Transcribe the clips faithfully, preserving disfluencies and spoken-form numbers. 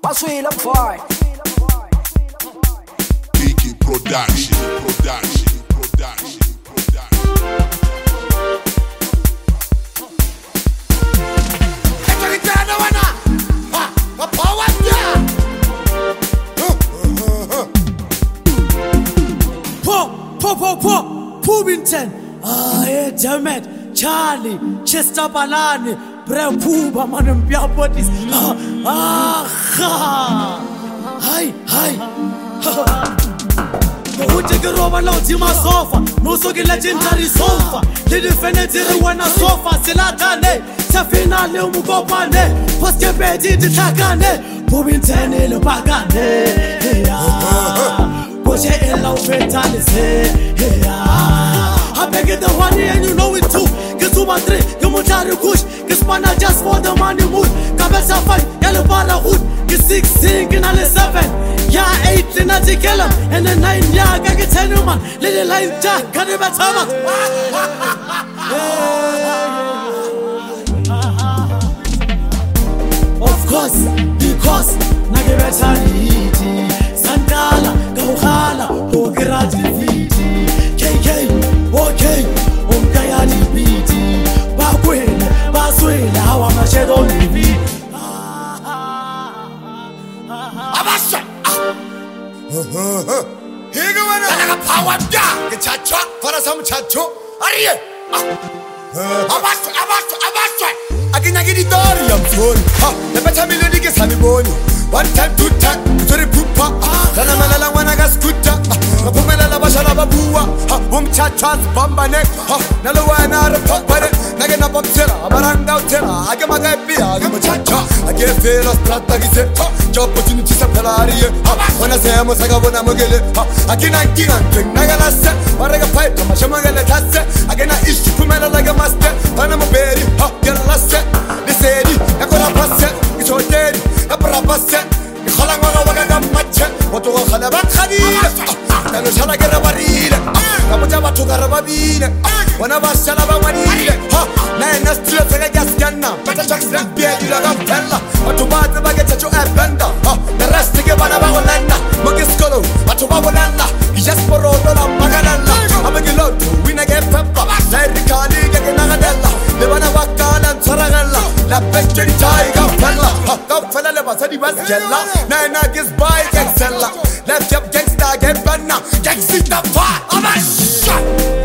Maswila boy. Biggie production, production, production, production. Po, po, po, Pubington, ah, yeah, damn it, Charlie, Chester Balani, Bre Puba, man, Biapotis, ah, ah, hi, hi, who take a rubber load in my sofa, no so get legendary sofa, the definitive one a sofa, Silatane, Tafina, Lumugopane, post your bed in the Takane, Pubington, the Bagane, Push it in low fatality. I beg it the one and you know it too. Get to my three, you must have a push. Get spana just for the money mood. Cabeza fight, yellow bar hood. Get six, singing on the seven. Yeah, eight in a tickle. And the nine, yeah, I get ten man. Little life jack, can you better? Of course, because Nagavetari. Santala, Gauhala, Pograti Viti, K K, OK, Umkayadi Viti, Bakwele, Baswele, how am I shed only be? Abasha! Here go another power down, the chacha, for some chacho, are you? Abasha, Abasha, Abasha! I can get it all, I'm sorry. The better melody gets honey bone. One time, two time, sorry, poopa. Lana Malala, when I got scooter. Pumela Bashala Babua, Boom Chachas, Bambane, Nalawana, Papa, Nagana Bobtella, Baranga Tella, I get my guy Pia, I get my chacha. I get fair as Prata, job opportunities of Pelaria. When I say I'm a Sagabona Mogele, I cannot get on drink Nagana set, Maraga pipe, Mashamagala Tassa, I cannot issue Pumela like a master, Panama Berry, get a last set, they said, I got a pass set, it's all dead. Abrabaset, Halanga Wagam Macha, what to Halabakadi, and Shalagara Barina, Kamajama to Garababina, one of us Salabamani, Nine Astria Gaskana, but a Jackson Pierre, you love Pella, but to buy the baggage at your Abanda, the rest to give Banabana, Mogiscolo, but to Babanana, just for all Maganana, I'm a lot to win again Peppa, Riccardi, Gaganadella, the Banawaka and Saragella, La Pesce Tiger, Pella. Fella never said he was Jella. Nine gets by Gexella. Left up Gangsta, get banana. Gexit the fire. I'm a shot.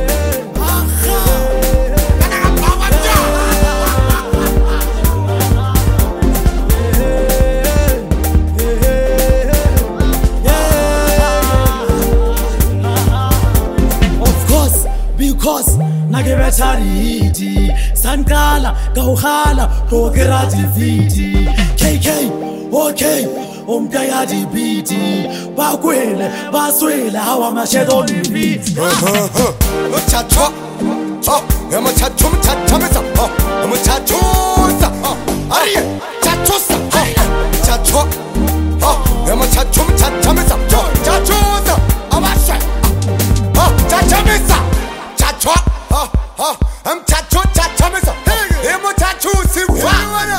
Of course, because Nagavetari, Sankala, Gauhala, Pograti Viti, K K, OK, Umkayadi Biti, Bakwele, Baswele, how am I shed on the beat? Chacho, I'm a chacho, chacho, I'm a chacho, are you? Chachosa, chacho, I'm a chacho, chacho, chacho, I'm a shot, chachamisa, chacho. I'm chacho, chacho, I'm a chacho, see what?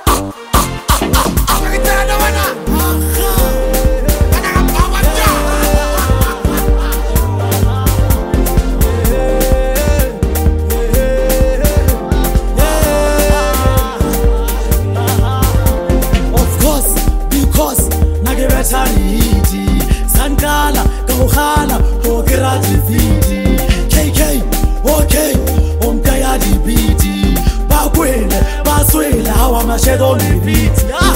Sankala, Gauhala, Pograti Viti, K K, OK, Umkayadi Biti, Bakwele, Baswele, how am I shed on the beat?